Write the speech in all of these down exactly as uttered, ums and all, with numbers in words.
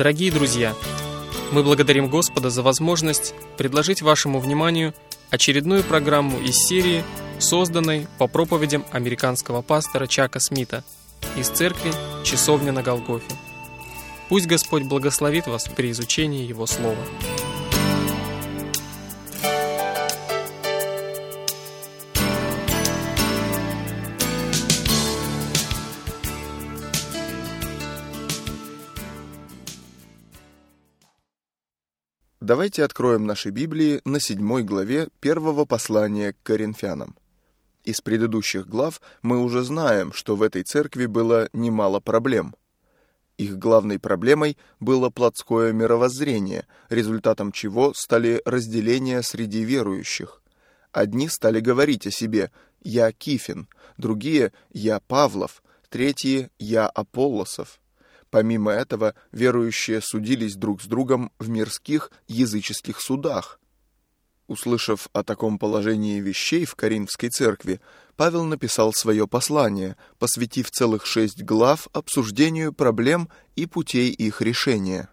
Дорогие друзья, мы благодарим Господа за возможность предложить вашему вниманию очередную программу из серии, созданной по проповедям американского пастора Чака Смита из церкви «Часовня на Голгофе». Пусть Господь благословит вас при изучении Его Слова. Давайте откроем наши Библии на седьмой главе первого послания к Коринфянам. Из предыдущих глав мы уже знаем, что в этой церкви было немало проблем. Их главной проблемой было плотское мировоззрение, результатом чего стали разделения среди верующих. Одни стали говорить о себе «я Кифин», другие «я Павлов», третьи «я Аполлосов». Помимо этого, верующие судились друг с другом в мирских языческих судах. Услышав о таком положении вещей в Коринфской церкви, Павел написал свое послание, посвятив целых шесть глав обсуждению проблем и путей их решения.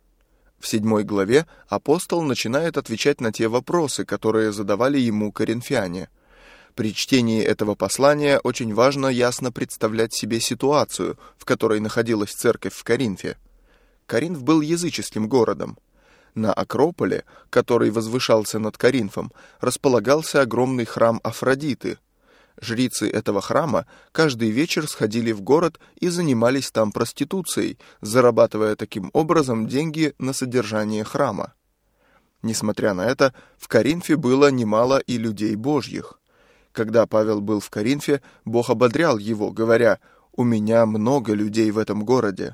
В седьмой главе апостол начинает отвечать на те вопросы, которые задавали ему коринфяне. При чтении этого послания очень важно ясно представлять себе ситуацию, в которой находилась церковь в Коринфе. Коринф был языческим городом. На Акрополе, который возвышался над Коринфом, располагался огромный храм Афродиты. Жрицы этого храма каждый вечер сходили в город и занимались там проституцией, зарабатывая таким образом деньги на содержание храма. Несмотря на это, в Коринфе было немало и людей божьих. Когда Павел был в Коринфе, Бог ободрял его, говоря: «У меня много людей в этом городе».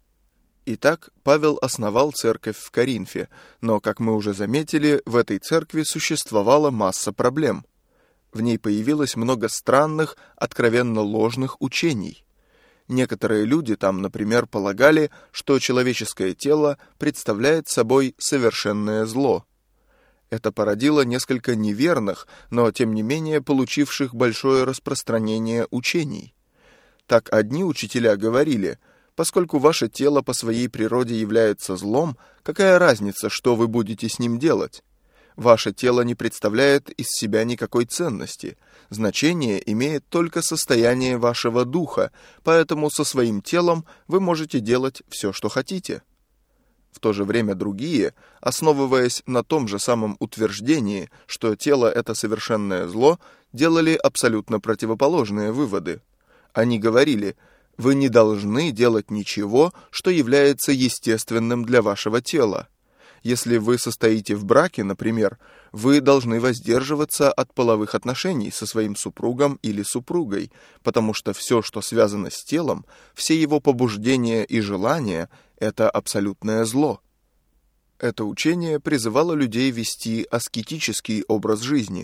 Итак, Павел основал церковь в Коринфе, но, как мы уже заметили, в этой церкви существовала масса проблем. В ней появилось много странных, откровенно ложных учений. Некоторые люди там, например, полагали, что человеческое тело представляет собой совершенное зло. Это породило несколько неверных, но тем не менее получивших большое распространение учений. Так одни учителя говорили: поскольку ваше тело по своей природе является злом, какая разница, что вы будете с ним делать? Ваше тело не представляет из себя никакой ценности. Значение имеет только состояние вашего духа, поэтому со своим телом вы можете делать все, что хотите. В то же время другие, основываясь на том же самом утверждении, что тело — это совершенное зло, делали абсолютно противоположные выводы. Они говорили: вы не должны делать ничего, что является естественным для вашего тела. Если вы состоите в браке, например, вы должны воздерживаться от половых отношений со своим супругом или супругой, потому что все, что связано с телом, все его побуждения и желания — это абсолютное зло. Это учение призывало людей вести аскетический образ жизни.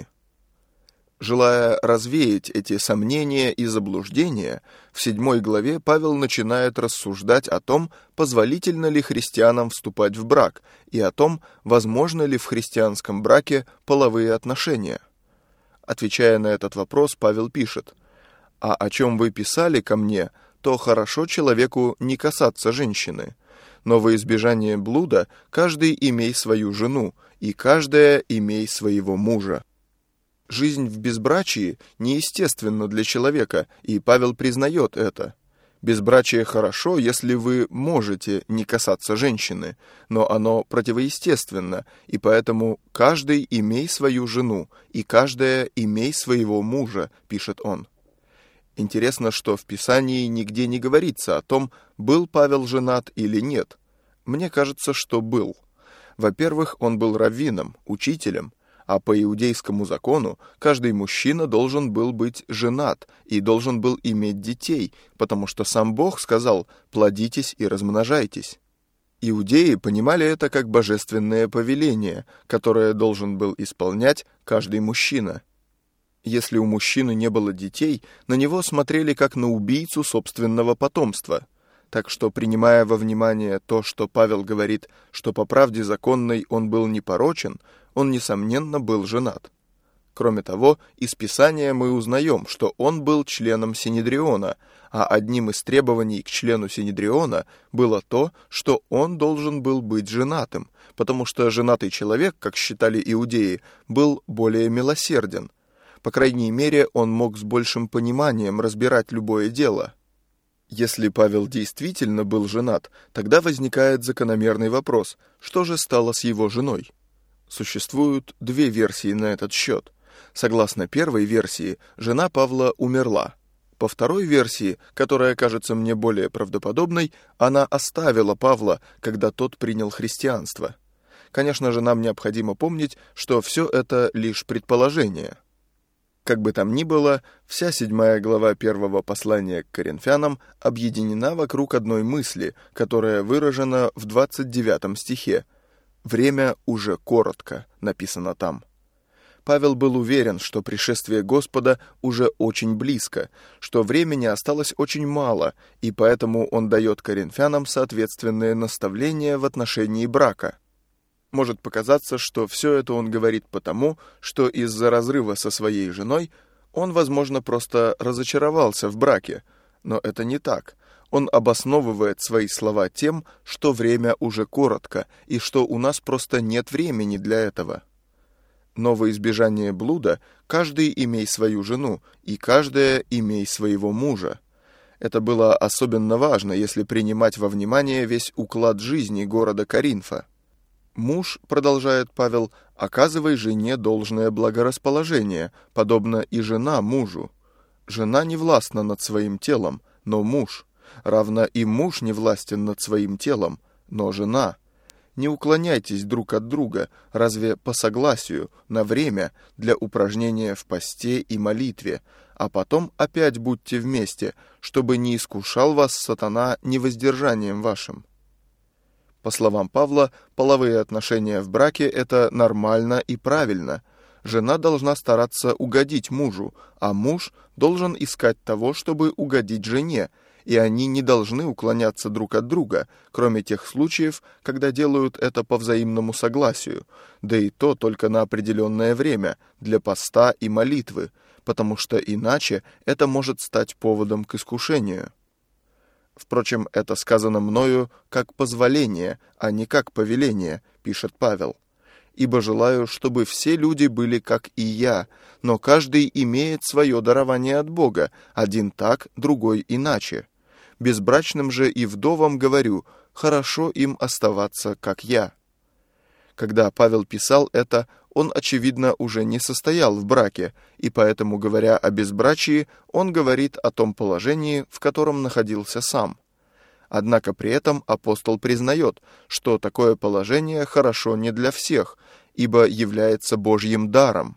Желая развеять эти сомнения и заблуждения, в седьмой главе Павел начинает рассуждать о том, позволительно ли христианам вступать в брак, и о том, возможно ли в христианском браке половые отношения. Отвечая на этот вопрос, Павел пишет: «А о чем вы писали ко мне, то хорошо человеку не касаться женщины. Но во избежание блуда каждый имей свою жену, и каждая имей своего мужа». Жизнь в безбрачии неестественна для человека, и Павел признает это. Безбрачие хорошо, если вы можете не касаться женщины, но оно противоестественно, и поэтому каждый имей свою жену, и каждая имей своего мужа, пишет он. Интересно, что в Писании нигде не говорится о том, был Павел женат или нет. Мне кажется, что был. Во-первых, он был раввином, учителем, а по иудейскому закону каждый мужчина должен был быть женат и должен был иметь детей, потому что сам Бог сказал: «Плодитесь и размножайтесь». Иудеи понимали это как божественное повеление, которое должен был исполнять каждый мужчина. Если у мужчины не было детей, на него смотрели как на убийцу собственного потомства. Так что, принимая во внимание то, что Павел говорит, что по правде законной он был непорочен, он, несомненно, был женат. Кроме того, из Писания мы узнаем, что он был членом Синедриона, а одним из требований к члену Синедриона было то, что он должен был быть женатым, потому что женатый человек, как считали иудеи, был более милосерден. По крайней мере, он мог с большим пониманием разбирать любое дело. Если Павел действительно был женат, тогда возникает закономерный вопрос, что же стало с его женой? Существуют две версии на этот счет. Согласно первой версии, жена Павла умерла. По второй версии, которая кажется мне более правдоподобной, она оставила Павла, когда тот принял христианство. Конечно же, нам необходимо помнить, что все это лишь предположение. Как бы там ни было, вся седьмая глава первого послания к Коринфянам объединена вокруг одной мысли, которая выражена в двадцать девятом стихе. «Время уже коротко», написано там. Павел был уверен, что пришествие Господа уже очень близко, что времени осталось очень мало, и поэтому он дает коринфянам соответственные наставления в отношении брака. Может показаться, что все это он говорит потому, что из-за разрыва со своей женой он, возможно, просто разочаровался в браке, но это не так. Он обосновывает свои слова тем, что время уже коротко, и что у нас просто нет времени для этого. Но во избежание блуда каждый имей свою жену, и каждая имей своего мужа. Это было особенно важно, если принимать во внимание весь уклад жизни города Коринфа. «Муж, — продолжает Павел, — оказывай жене должное благорасположение, подобно и жена мужу. Жена не властна над своим телом, но муж. Равно и муж не властен над своим телом, но жена. Не уклоняйтесь друг от друга, разве по согласию, на время, для упражнения в посте и молитве, а потом опять будьте вместе, чтобы не искушал вас сатана невоздержанием вашим». По словам Павла, половые отношения в браке – это нормально и правильно. Жена должна стараться угодить мужу, а муж должен искать того, чтобы угодить жене, и они не должны уклоняться друг от друга, кроме тех случаев, когда делают это по взаимному согласию, да и то только на определенное время, для поста и молитвы, потому что иначе это может стать поводом к искушению. Впрочем, это сказано мною как позволение, а не как повеление, пишет Павел. «Ибо желаю, чтобы все люди были как и я, но каждый имеет свое дарование от Бога, один так, другой иначе. Безбрачным же и вдовам говорю, хорошо им оставаться, как я». Когда Павел писал это, он, очевидно, уже не состоял в браке, и поэтому, говоря о безбрачии, он говорит о том положении, в котором находился сам. Однако при этом апостол признает, что такое положение хорошо не для всех, ибо является Божьим даром.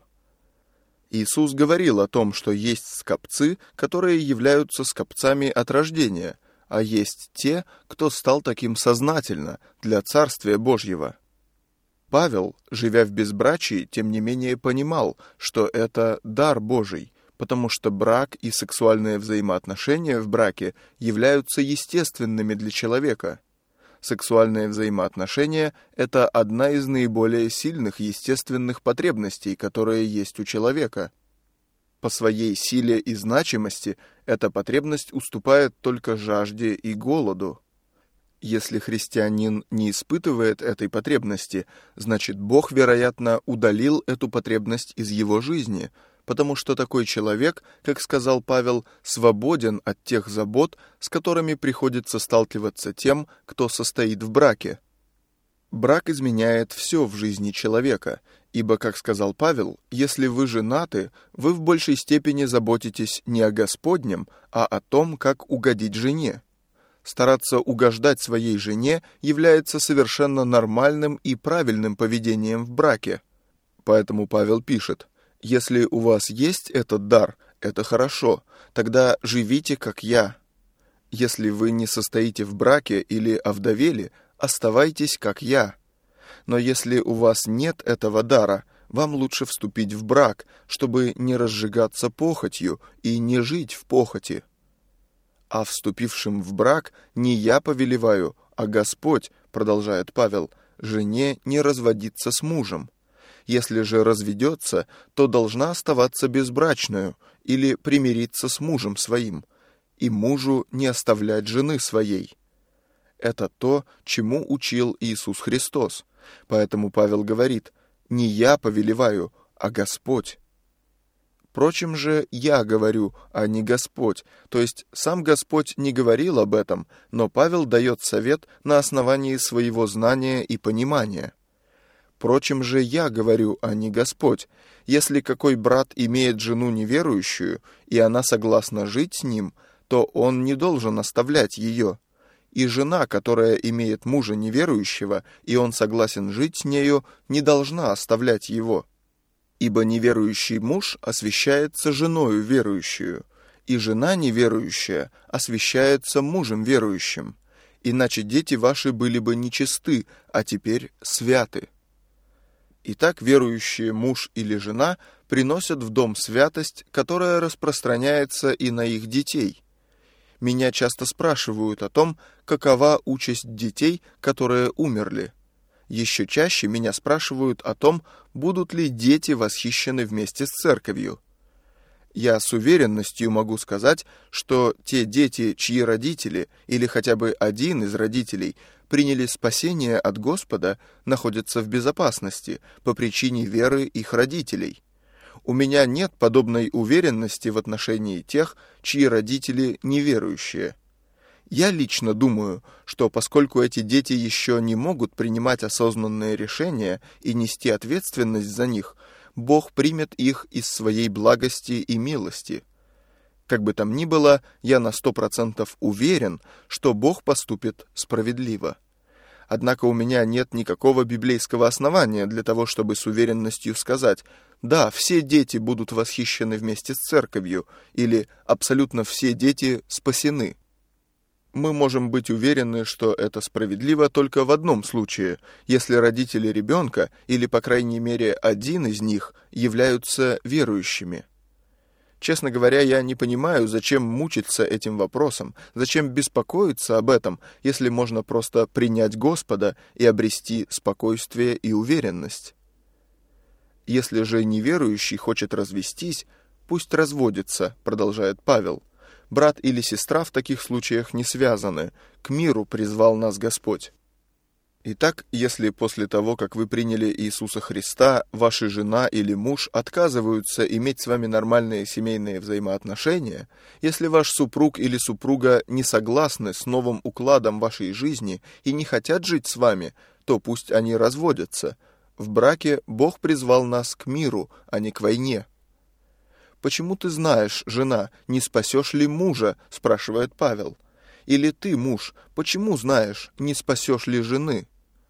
Иисус говорил о том, что есть скопцы, которые являются скопцами от рождения, а есть те, кто стал таким сознательно для Царствия Божьего. Павел, живя в безбрачии, тем не менее понимал, что это дар Божий, потому что брак и сексуальные взаимоотношения в браке являются естественными для человека. Сексуальные взаимоотношения – это одна из наиболее сильных естественных потребностей, которые есть у человека. По своей силе и значимости эта потребность уступает только жажде и голоду. Если христианин не испытывает этой потребности, значит, Бог, вероятно, удалил эту потребность из его жизни, потому что такой человек, как сказал Павел, свободен от тех забот, с которыми приходится сталкиваться тем, кто состоит в браке. Брак изменяет все в жизни человека, ибо, как сказал Павел, если вы женаты, вы в большей степени заботитесь не о Господнем, а о том, как угодить жене. Стараться угождать своей жене является совершенно нормальным и правильным поведением в браке. Поэтому Павел пишет: «Если у вас есть этот дар, это хорошо, тогда живите, как я. Если вы не состоите в браке или овдовели, оставайтесь, как я. Но если у вас нет этого дара, вам лучше вступить в брак, чтобы не разжигаться похотью и не жить в похоти. А вступившим в брак не я повелеваю, а Господь, продолжает Павел, жене не разводиться с мужем. Если же разведется, то должна оставаться безбрачную или примириться с мужем своим, и мужу не оставлять жены своей. Это то, чему учил Иисус Христос. Поэтому Павел говорит: «Не я повелеваю, а Господь». Впрочем же, я говорю, а не Господь. То есть сам Господь не говорил об этом, но Павел дает совет на основании своего знания и понимания. Впрочем же, я говорю, а не Господь. Если какой брат имеет жену неверующую, и она согласна жить с ним, то он не должен оставлять ее. И жена, которая имеет мужа неверующего, и он согласен жить с нею, не должна оставлять его. Ибо неверующий муж освящается женою верующую, и жена неверующая освящается мужем верующим. Иначе дети ваши были бы нечисты, а теперь святы. Итак, верующие муж или жена приносят в дом святость, которая распространяется и на их детей. Меня часто спрашивают о том, какова участь детей, которые умерли. Еще чаще меня спрашивают о том, будут ли дети восхищены вместе с церковью. Я с уверенностью могу сказать, что те дети, чьи родители или хотя бы один из родителей приняли спасение от Господа, находятся в безопасности по причине веры их родителей. У меня нет подобной уверенности в отношении тех, чьи родители неверующие. Я лично думаю, что поскольку эти дети еще не могут принимать осознанные решения и нести ответственность за них, Бог примет их из своей благости и милости. Как бы там ни было, я на сто процентов уверен, что Бог поступит справедливо. Однако у меня нет никакого библейского основания для того, чтобы с уверенностью сказать: да, все дети будут восхищены вместе с церковью, или абсолютно все дети спасены. Мы можем быть уверены, что это справедливо только в одном случае, если родители ребенка, или по крайней мере один из них, являются верующими. Честно говоря, я не понимаю, зачем мучиться этим вопросом, зачем беспокоиться об этом, если можно просто принять Господа и обрести спокойствие и уверенность. Если же неверующий хочет развестись, пусть разводится, продолжает Павел. Брат или сестра в таких случаях не связаны, к миру призвал нас Господь. Итак, если после того, как вы приняли Иисуса Христа, ваша жена или муж отказываются иметь с вами нормальные семейные взаимоотношения, если ваш супруг или супруга не согласны с новым укладом вашей жизни и не хотят жить с вами, то пусть они разводятся. В браке Бог призвал нас к миру, а не к войне. «Почему ты знаешь, жена, не спасешь ли мужа?» – спрашивает Павел. «Или ты, муж, почему знаешь, не спасешь ли жены?»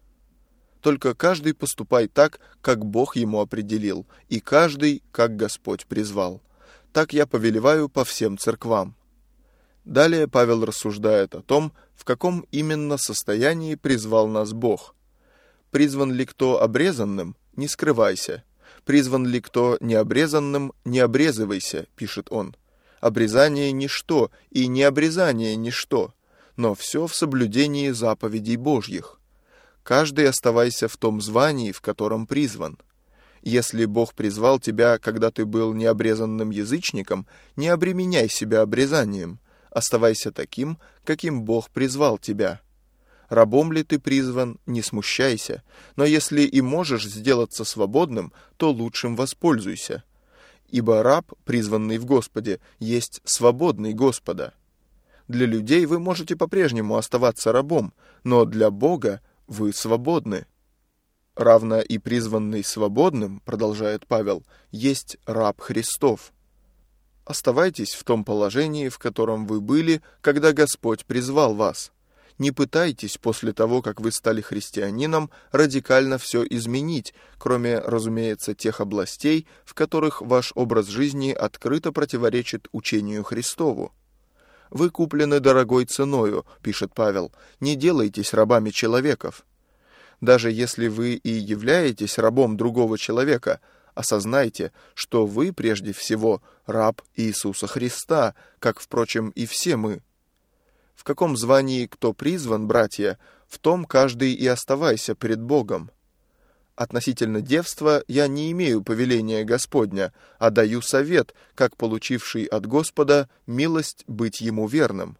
Только каждый поступай так, как Бог ему определил, и каждый, как Господь призвал. Так я повелеваю по всем церквам. Далее Павел рассуждает о том, в каком именно состоянии призвал нас Бог. «Призван ли кто обрезанным? Не скрывайся. Призван ли кто необрезанным? Не обрезывайся», пишет он. «Обрезание – ничто, и необрезание – ничто, но все в соблюдении заповедей Божьих. Каждый оставайся в том звании, в котором призван. Если Бог призвал тебя, когда ты был необрезанным язычником, не обременяй себя обрезанием, оставайся таким, каким Бог призвал тебя. Рабом ли ты призван, не смущайся, но если и можешь сделаться свободным, то лучшим воспользуйся. Ибо раб, призванный в Господе, есть свободный Господа. Для людей вы можете по-прежнему оставаться рабом, но для Бога вы свободны. Равно и призванный свободным, продолжает Павел, есть раб Христов. Оставайтесь в том положении, в котором вы были, когда Господь призвал вас. Не пытайтесь после того, как вы стали христианином, радикально все изменить, кроме, разумеется, тех областей, в которых ваш образ жизни открыто противоречит учению Христову. «Вы куплены дорогой ценою», — пишет Павел, — «не делайтесь рабами человеков». Даже если вы и являетесь рабом другого человека, осознайте, что вы прежде всего раб Иисуса Христа, как, впрочем, и все мы. В каком звании кто призван, братья, в том каждый и оставайся пред Богом. Относительно девства я не имею повеления Господня, а даю совет, как получивший от Господа милость быть ему верным.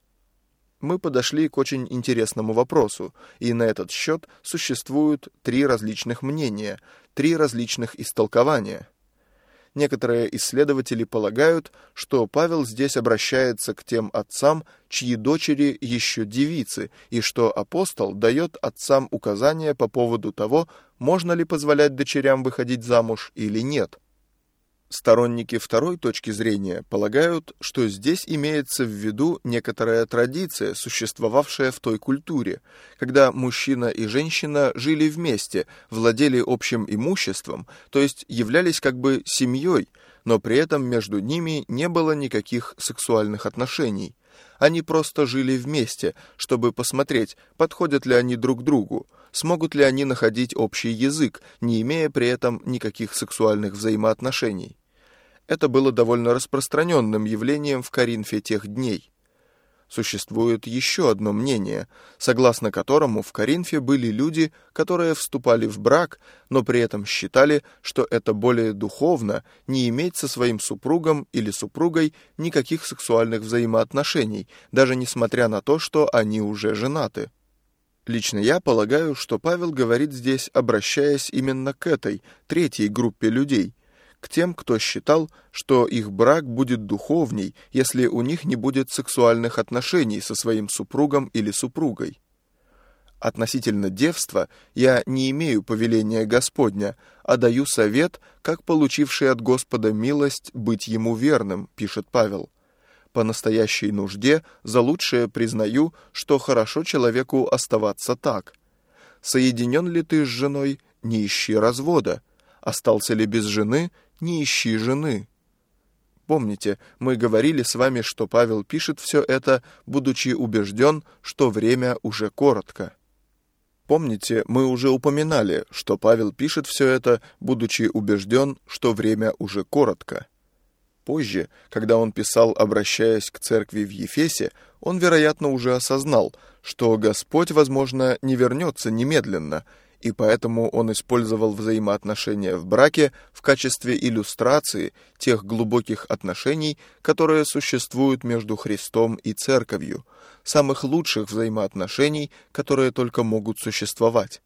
Мы подошли к очень интересному вопросу, и на этот счет существуют три различных мнения, три различных истолкования. Некоторые исследователи полагают, что Павел здесь обращается к тем отцам, чьи дочери еще девицы, и что апостол дает отцам указания по поводу того, можно ли позволять дочерям выходить замуж или нет. Сторонники второй точки зрения полагают, что здесь имеется в виду некоторая традиция, существовавшая в той культуре, когда мужчина и женщина жили вместе, владели общим имуществом, то есть являлись как бы семьей, но при этом между ними не было никаких сексуальных отношений. Они просто жили вместе, чтобы посмотреть, подходят ли они друг другу, смогут ли они находить общий язык, не имея при этом никаких сексуальных взаимоотношений. Это было довольно распространенным явлением в Коринфе тех дней. Существует еще одно мнение, согласно которому в Коринфе были люди, которые вступали в брак, но при этом считали, что это более духовно не иметь со своим супругом или супругой никаких сексуальных взаимоотношений, даже несмотря на то, что они уже женаты. Лично я полагаю, что Павел говорит здесь, обращаясь именно к этой, третьей группе людей, к тем, кто считал, что их брак будет духовней, если у них не будет сексуальных отношений со своим супругом или супругой. Относительно девства я не имею повеления Господня, а даю совет, как получивший от Господа милость быть ему верным, пишет Павел. По настоящей нужде за лучшее признаю, что хорошо человеку оставаться так. Соединен ли ты с женой, не ищи развода. Остался ли без жены, не ищи жены. Помните, мы говорили с вами, что Павел пишет все это, будучи убежден, что время уже коротко. Помните, мы уже упоминали, что Павел пишет все это, будучи убежден, что время уже коротко. Позже, когда он писал, обращаясь к церкви в Ефесе, он, вероятно, уже осознал, что Господь, возможно, не вернется немедленно, и поэтому он использовал взаимоотношения в браке в качестве иллюстрации тех глубоких отношений, которые существуют между Христом и Церковью, самых лучших взаимоотношений, которые только могут существовать.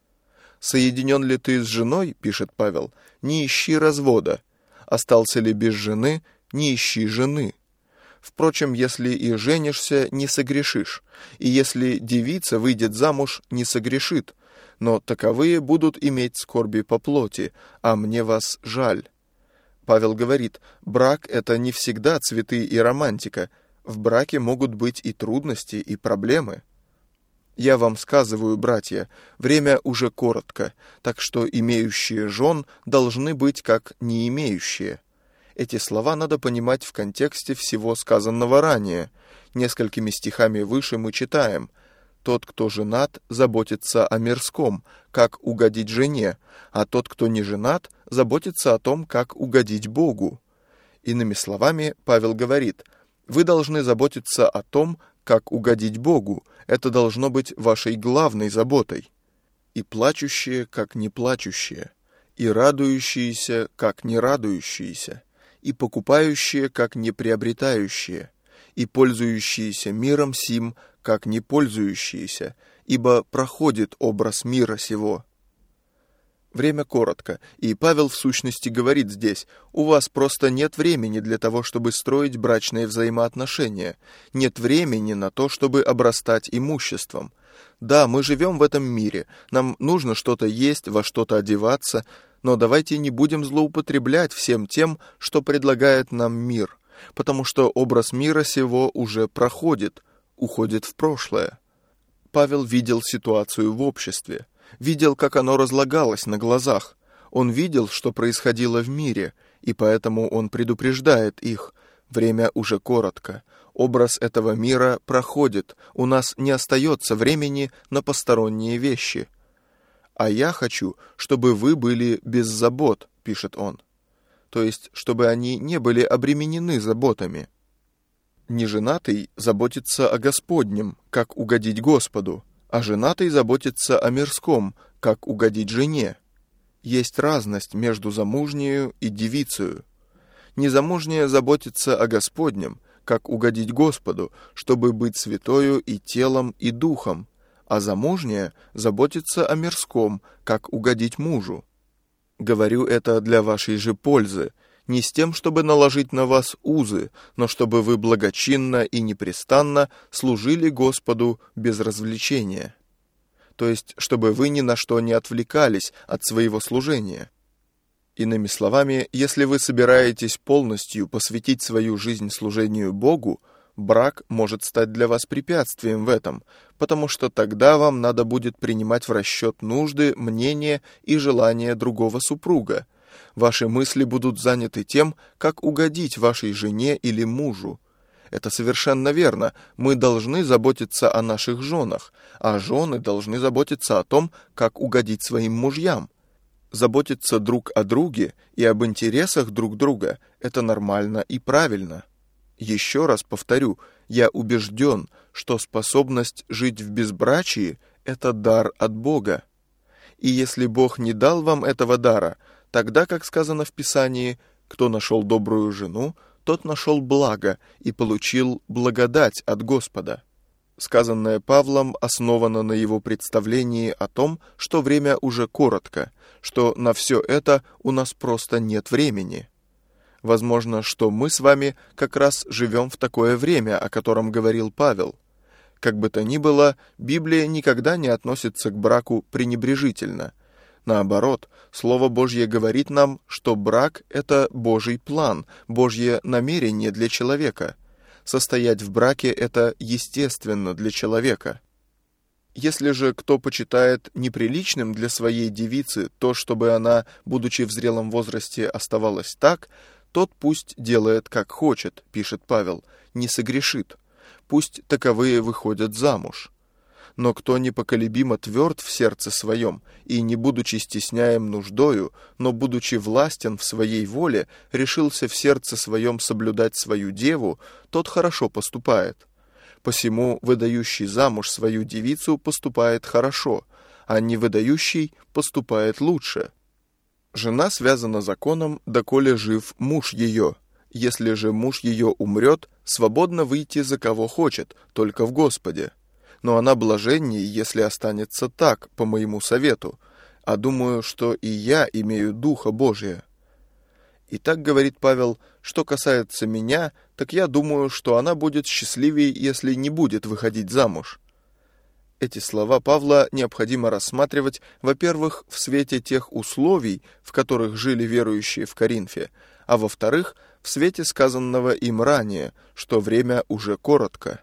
«Соединен ли ты с женой, — пишет Павел, — не ищи развода. Остался ли без жены, не ищи жены. Впрочем, если и женишься, не согрешишь, и если девица выйдет замуж, не согрешит, но таковые будут иметь скорби по плоти, а мне вас жаль». Павел говорит, брак — это не всегда цветы и романтика, в браке могут быть и трудности, и проблемы. Я вам сказываю, братья, время уже коротко, так что имеющие жен должны быть как не имеющие. Эти слова надо понимать в контексте всего сказанного ранее. Несколькими стихами выше мы читаем: «Тот, кто женат, заботится о мирском, как угодить жене, а тот, кто не женат, заботится о том, как угодить Богу». Иными словами, Павел говорит, вы должны заботиться о том, как угодить Богу, это должно быть вашей главной заботой. И плачущие, как не плачущие, и радующиеся, как не радующиеся, и покупающие, как не приобретающие, и пользующиеся миром сим, как не пользующиеся, ибо проходит образ мира сего. Время коротко, и Павел в сущности говорит здесь, у вас просто нет времени для того, чтобы строить брачные взаимоотношения, нет времени на то, чтобы обрастать имуществом. Да, мы живем в этом мире, нам нужно что-то есть, во что-то одеваться, но давайте не будем злоупотреблять всем тем, что предлагает нам мир, потому что образ мира сего уже проходит, уходит в прошлое. Павел видел ситуацию в обществе, видел, как оно разлагалось на глазах. Он видел, что происходило в мире, и поэтому он предупреждает их. Время уже коротко. Образ этого мира проходит. У нас не остается времени на посторонние вещи. «А я хочу, чтобы вы были без забот», — пишет он. То есть, чтобы они не были обременены заботами. Неженатый заботится о Господнем, как угодить Господу, а женатый заботится о мирском, как угодить жене. Есть разность между замужнею и девицею. Незамужняя заботится о Господнем, как угодить Господу, чтобы быть святою и телом, и духом, а замужняя заботится о мирском, как угодить мужу. Говорю это для вашей же пользы, не с тем, чтобы наложить на вас узы, но чтобы вы благочинно и непрестанно служили Господу без развлечения. То есть, чтобы вы ни на что не отвлекались от своего служения. Иными словами, если вы собираетесь полностью посвятить свою жизнь служению Богу, брак может стать для вас препятствием в этом, потому что тогда вам надо будет принимать в расчет нужды, мнения и желания другого супруга. Ваши мысли будут заняты тем, как угодить вашей жене или мужу. Это совершенно верно. Мы должны заботиться о наших женах, а жены должны заботиться о том, как угодить своим мужьям. Заботиться друг о друге и об интересах друг друга – это нормально и правильно. Еще раз повторю, я убежден, что способность жить в безбрачии – это дар от Бога. И если Бог не дал вам этого дара, тогда, как сказано в Писании, кто нашел добрую жену, тот нашел благо и получил благодать от Господа. Сказанное Павлом основано на его представлении о том, что время уже коротко, что на все это у нас просто нет времени. Возможно, что мы с вами как раз живем в такое время, о котором говорил Павел. Как бы то ни было, Библия никогда не относится к браку пренебрежительно. Наоборот, Слово Божье говорит нам, что брак – это Божий план, Божье намерение для человека. Состоять в браке – это естественно для человека. Если же кто почитает неприличным для своей девицы то, чтобы она, будучи в зрелом возрасте, оставалась так, тот пусть делает, как хочет, пишет Павел, не согрешит. Пусть таковые выходят замуж. Но кто непоколебимо тверд в сердце своем, и, не будучи стесняем нуждою, но, будучи властен в своей воле, решился в сердце своем соблюдать свою деву, тот хорошо поступает. Посему выдающий замуж свою девицу поступает хорошо, а не выдающий поступает лучше. Жена связана законом, доколе жив муж ее. Если же муж ее умрет, свободно выйти за кого хочет, только в Господе. Но она блаженнее, если останется так, по моему совету, а думаю, что и я имею Духа Божия. И так говорит Павел, что касается меня, так я думаю, что она будет счастливее, если не будет выходить замуж. Эти слова Павла необходимо рассматривать, во-первых, в свете тех условий, в которых жили верующие в Коринфе, а во-вторых, в свете сказанного им ранее, что время уже коротко.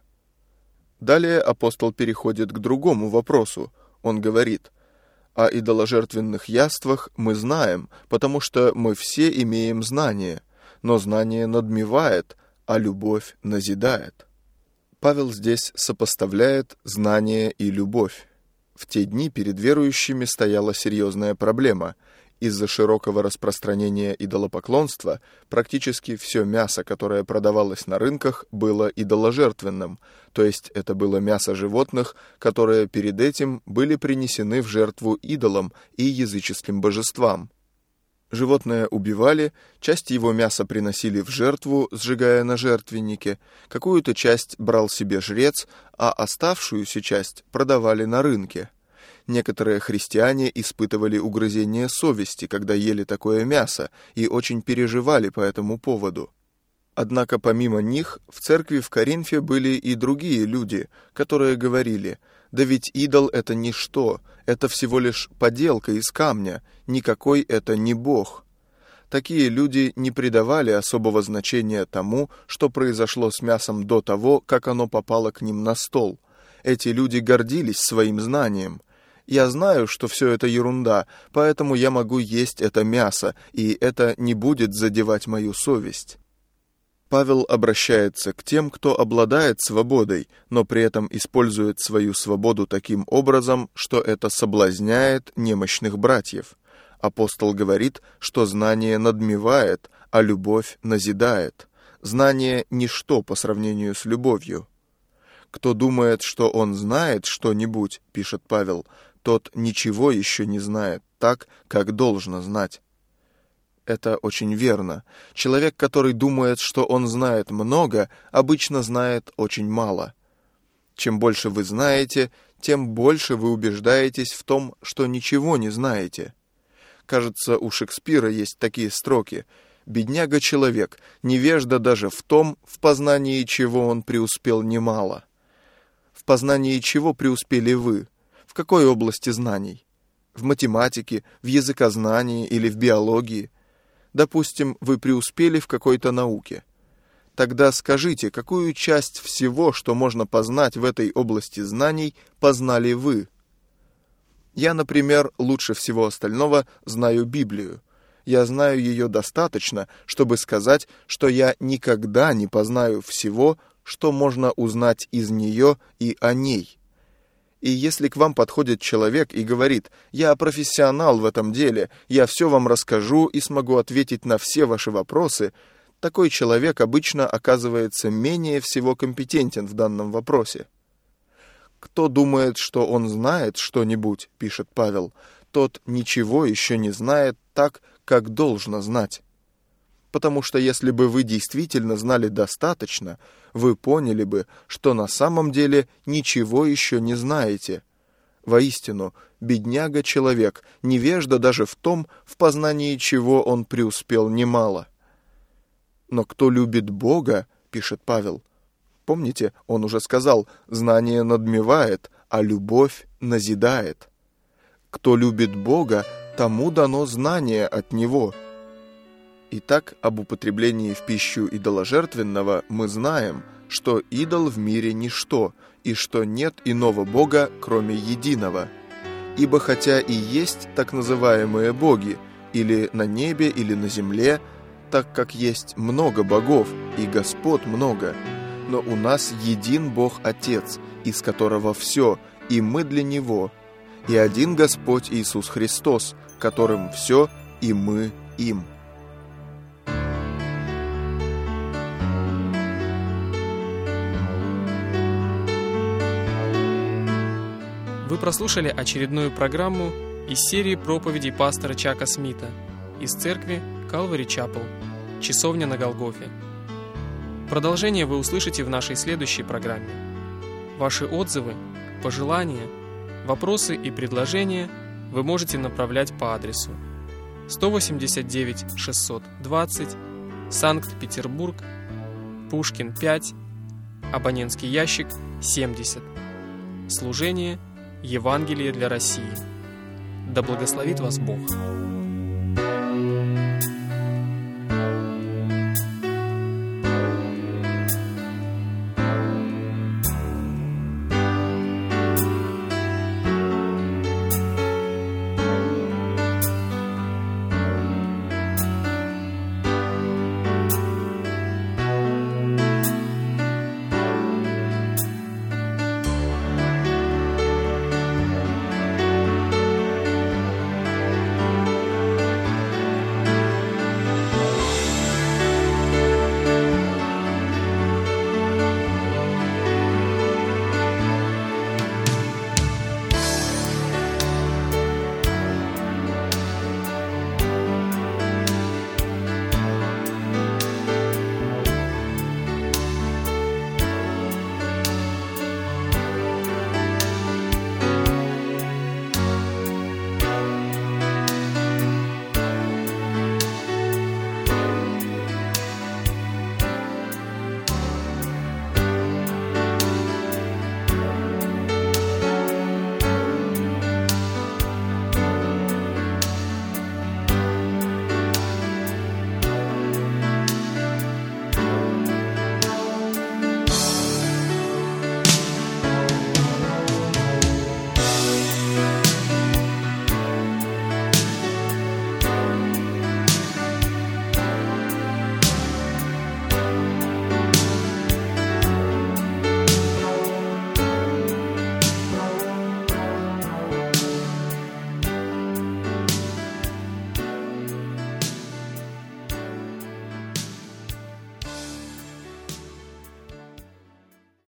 Далее апостол переходит к другому вопросу. Он говорит: «О идоложертвенных яствах мы знаем, потому что мы все имеем знание, но знание надмевает, а любовь назидает». Павел здесь сопоставляет знание и любовь. В те дни перед верующими стояла серьезная проблема. Из-за широкого распространения идолопоклонства практически все мясо, которое продавалось на рынках, было идоложертвенным, то есть это было мясо животных, которые перед этим были принесены в жертву идолам и языческим божествам. Животное убивали, часть его мяса приносили в жертву, сжигая на жертвеннике, какую-то часть брал себе жрец, а оставшуюся часть продавали на рынке. Некоторые христиане испытывали угрызение совести, когда ели такое мясо, и очень переживали по этому поводу. Однако помимо них в церкви в Коринфе были и другие люди, которые говорили: «Да ведь идол — это ничто, это всего лишь поделка из камня, никакой это не Бог». Такие люди не придавали особого значения тому, что произошло с мясом до того, как оно попало к ним на стол. Эти люди гордились своим знанием. Я знаю, что все это ерунда, поэтому я могу есть это мясо, и это не будет задевать мою совесть. Павел обращается к тем, кто обладает свободой, но при этом использует свою свободу таким образом, что это соблазняет немощных братьев. Апостол говорит, что знание надмевает, а любовь назидает. Знание – ничто по сравнению с любовью. Кто думает, что он знает что-нибудь, пишет Павел, тот ничего еще не знает так, как должно знать. Это очень верно. Человек, который думает, что он знает много, обычно знает очень мало. Чем больше вы знаете, тем больше вы убеждаетесь в том, что ничего не знаете. Кажется, у Шекспира есть такие строки: «Бедняга-человек, невежда даже в том, в познании чего он преуспел немало». В познании чего преуспели вы? В какой области знаний? В математике, в языкознании или в биологии? Допустим, вы преуспели в какой-то науке. Тогда скажите, какую часть всего, что можно познать в этой области знаний, познали вы? Я, например, лучше всего остального знаю Библию. Я знаю ее достаточно, чтобы сказать, что я никогда не познаю всего, что можно узнать из нее и о ней. И если к вам подходит человек и говорит: «Я профессионал в этом деле, я все вам расскажу и смогу ответить на все ваши вопросы», такой человек обычно оказывается менее всего компетентен в данном вопросе. «Кто думает, что он знает что-нибудь, — пишет Павел, — тот ничего еще не знает так, как должно знать». Потому что если бы вы действительно знали достаточно, вы поняли бы, что на самом деле ничего еще не знаете. Воистину, бедняга-человек, невежда даже в том, в познании чего он преуспел немало. Но кто любит Бога, пишет Павел, помните, он уже сказал: знание надмевает, а любовь назидает. Кто любит Бога, тому дано знание от Него. Итак, об употреблении в пищу идоложертвенного мы знаем, что идол в мире ничто, и что нет иного Бога, кроме единого. Ибо хотя и есть так называемые боги, или на небе, или на земле, так как есть много богов, и Господ много, но у нас един Бог Отец, из которого все, и мы для Него, и один Господь Иисус Христос, которым все, и мы им. Вы прослушали очередную программу из серии проповедей пастора Чака Смита из церкви Calvary Chapel, Часовня на Голгофе. Продолжение вы услышите в нашей следующей программе. Ваши отзывы, пожелания, вопросы и предложения вы можете направлять по адресу сто восемьдесят девять шестьсот двадцать, Санкт-Петербург, Пушкин пять, абонентский ящик семьдесят. Служение Евангелие для России. Да благословит вас Бог!